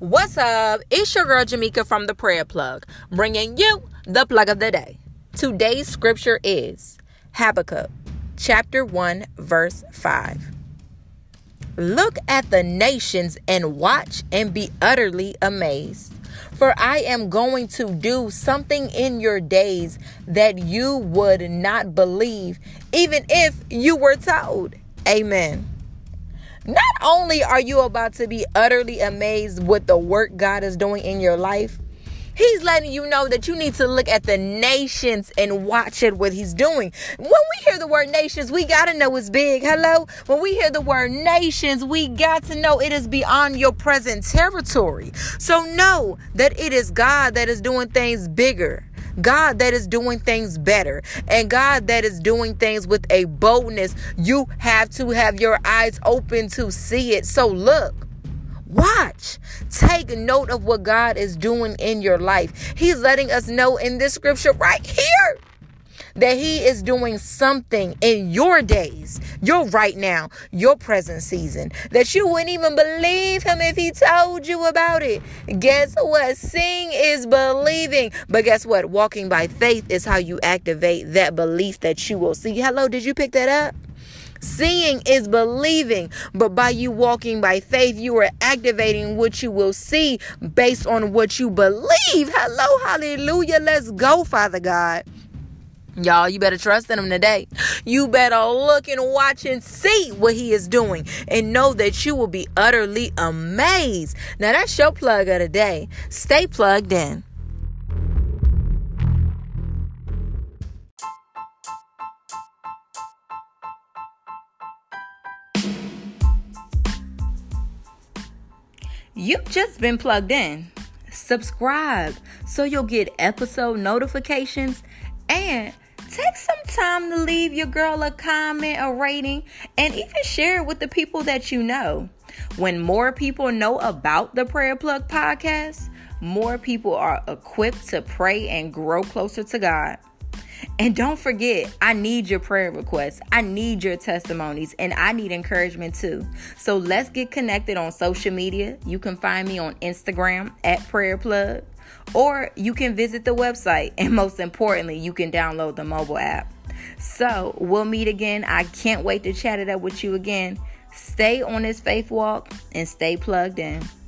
What's up? It's your girl Jamaica from the Prayer Plug, bringing you the plug of the day. Today's scripture is Habakkuk, chapter 1, verse 5. Look at the nations and watch and be utterly amazed. For I am going to do something in your days that you would not believe, even if you were told. Amen. Not only are you about to be utterly amazed with the work God is doing in your life, He's letting you know that you need to look at the nations and watch it, what He's doing. When we hear the word nations, we got to know it's big. Hello? When we hear the word nations, we got to know it is beyond your present territory. So know that it is God that is doing things bigger. God that is doing things better, and God that is doing things with a boldness. You have to have your eyes open to see it. So look, watch, take note of what God is doing in your life. He's letting us know in this scripture right here that He is doing something in your days, your right now, your present season, that you wouldn't even believe Him if He told you about it. Guess what? Seeing is believing. But guess what? Walking by faith is how you activate that belief that you will see. Hello, did you pick that up? Seeing is believing, but by you walking by faith, you are activating what you will see based on what you believe. Hello, hallelujah. Let's go, Father God. Y'all, you better trust in Him today. You better look and watch and see what He is doing and know that you will be utterly amazed. Now, that's your plug of the day. Stay plugged in. You've just been plugged in. Subscribe so you'll get episode notifications, and take some time to leave your girl a comment, a rating, and even share it with the people that you know. When more people know about the Prayer Plug podcast, more people are equipped to pray and grow closer to God. And don't forget, I need your prayer requests. I need your testimonies, and I need encouragement too. So let's get connected on social media. You can find me on Instagram at Prayer Plug, or you can visit the website. And most importantly, you can download the mobile app. So we'll meet again. I can't wait to chat it up with you again. Stay on this faith walk and stay plugged in.